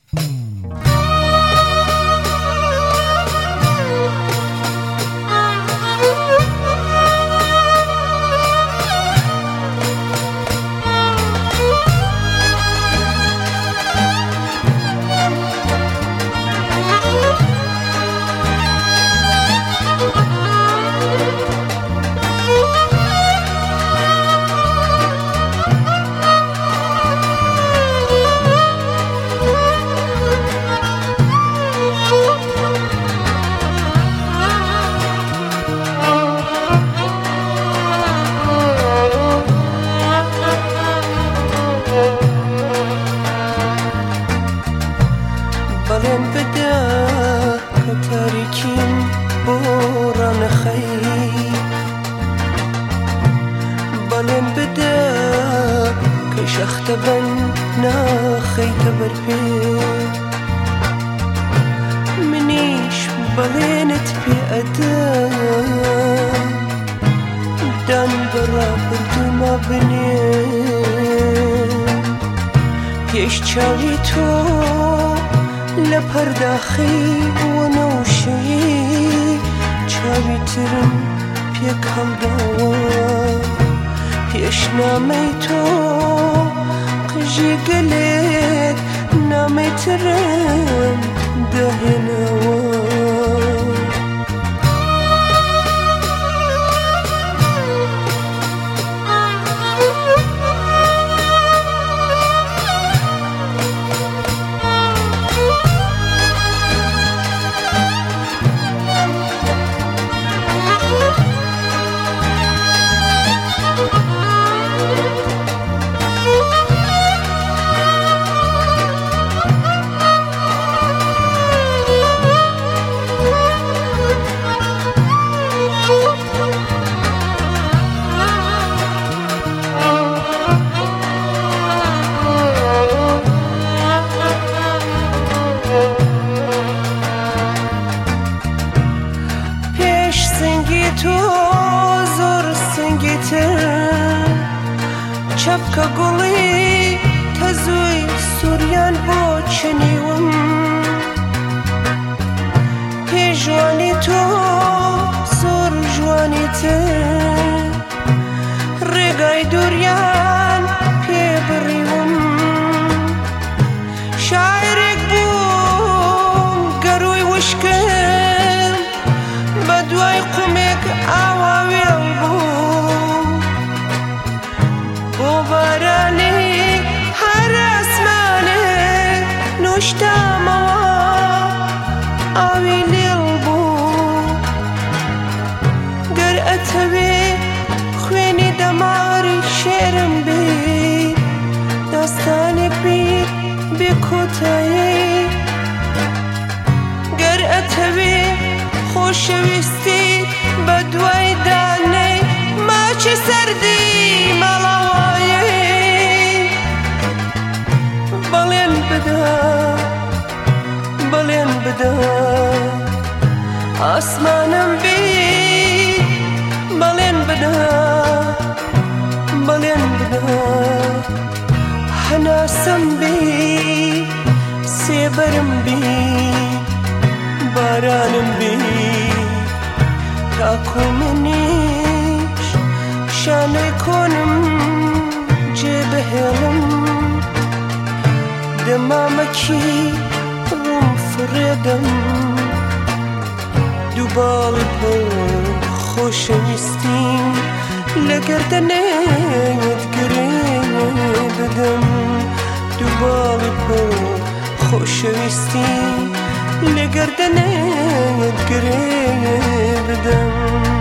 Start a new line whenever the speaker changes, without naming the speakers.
بەڵێن بدە کە تاریکیم بۆ ڕانەخەی، بەڵێن بدە کە شەختە بەن ناخەیتە بەرپێ، منیش بەڵێنت پێ ئەدە دان بەڕابردوومە بنێ پێش چاوی تۆ لە پەرداخی وەنەوشەیی چاوی ترم پێک هەڵداوە پێشنامەی تۆ قژی گەلێک نامەی ترم دەهێنەوە. تۆ زۆر سنگیتر چەپکە گوڵی تەزووی سووریان بۆ چنیوم پێشوانی تۆ زۆر جوانیتر ڕێگای دووریان پێ بڕیوم شاعرێک بووم گەروی وشکم بە دوای قومێک ئاواوێڵ بوو بۆ بارانی هەر ئەسمانێک نوشتامەوە ئاوی لێڵ بوو گەر ئەتەوێ خوێنی دەماری شێرم بێ داستانێک بیر بێ کۆتایی گەر ئەتەوێ خۆشەویستی بە دوای دانەی ماچی سەردی مەڵەوایی بەڵێن بدە بەڵێن بدە ئاسمانم بی بەڵێن بدە بەڵێن بدە هەناسەم بی سێبەرم بی بارانم بی تاکو منیش شانەی کۆنم جێبهێڵم دەمامەکی ڕوم فرێدەم دووباڵی بۆ خۆشەویستیم لە گەردەنێت گرێ بدەم دووباڵی بۆ خۆشەویستیم لە گەردەنێت گرێ بدەم